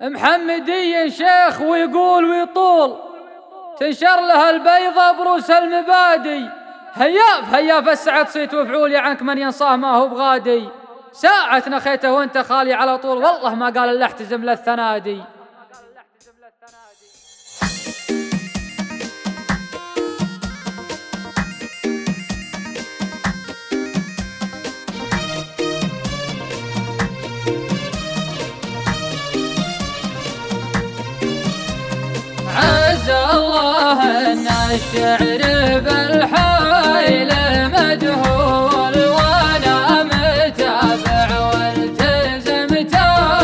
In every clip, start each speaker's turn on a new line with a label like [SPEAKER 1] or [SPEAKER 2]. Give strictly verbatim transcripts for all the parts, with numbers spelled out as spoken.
[SPEAKER 1] محمدي شيخ ويقول ويطول، تنشر له البيضة بروس المبادي. هياف هياف السعد صيت وفعولي عنك من ينصاه ما هو بغادي. ساعة نخيته وانت خالي على طول، والله ما قال الا احتزم للثنادي. عز الله ان الشعر بالحيل مجهول، وانا متابع والتزمت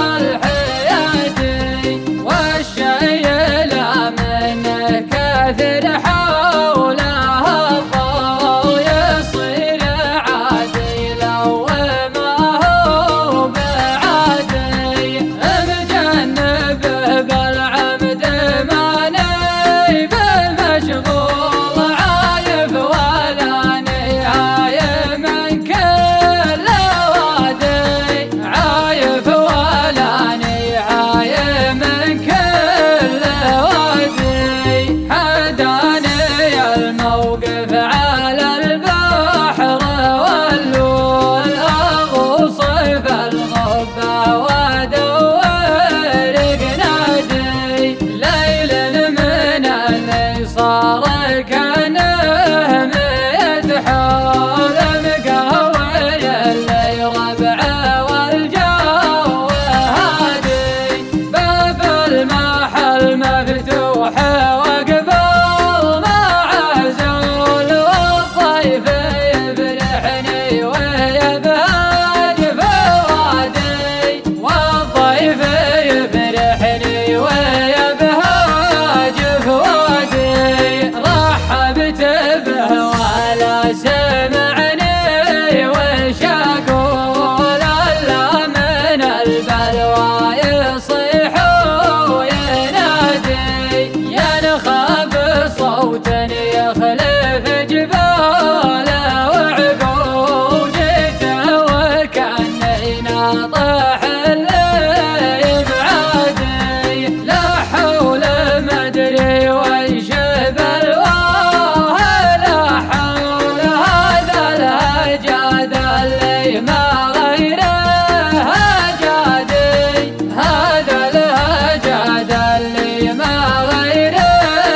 [SPEAKER 1] الحياتي، والشيء لا منه كثر حوله الضوء يصير عادي لو ما هو بعادي. مجنبه بالعمد ماني بالمشغول، عايف ولا نهاية من كل وادي، عايف ولا نهاية من كل وادي. حداني الموقف على البحر واللول، اغوص في الغبة وادور قنادي. ليل من اللي صار كانه ميت حول، مقاول اللي ربعه والجو هادي. باب المحل مفتوح وقبل ما عزول، والضيف يفرحني ويبهج فؤادي، والضيف يفرحني ويبهج فؤادي. رحبت به ولا سمعني وش اقول، الا من البلوى يصيح وينادي. ينخب صوت يخلف جباله وعقول، جيته وكاني ناطح اللي بعادي. لا حول ما ادري وش بلواه، لا حول هذا الهجاد اللي ما غيره هجادي، هذا الهجاد اللي ما غيره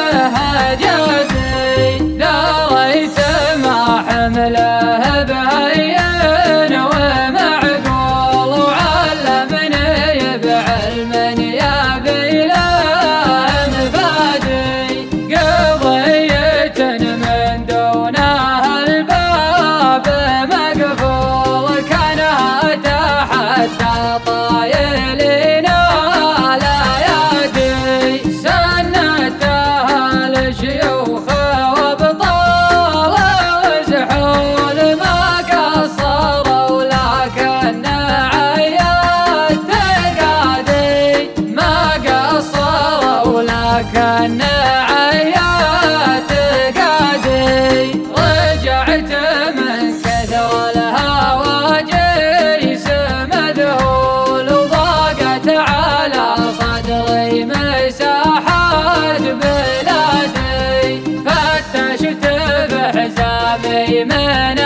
[SPEAKER 1] هجادي. دريت ما حمله بهين ومعقول، وعلمني بعلم يبي له مفادي. قضية من دونها الباب مقفول، كانها تحت طايلين الايادي. سنتها لشيوخ وابطال وزحول، ما قصروا لكن عيات تقادي، ما قصروا لكن عيات تقادي. رجعت من كثر الهواجيس مذهول، وضاقت على صدري مساحات بلادي. فتشت بحزامي من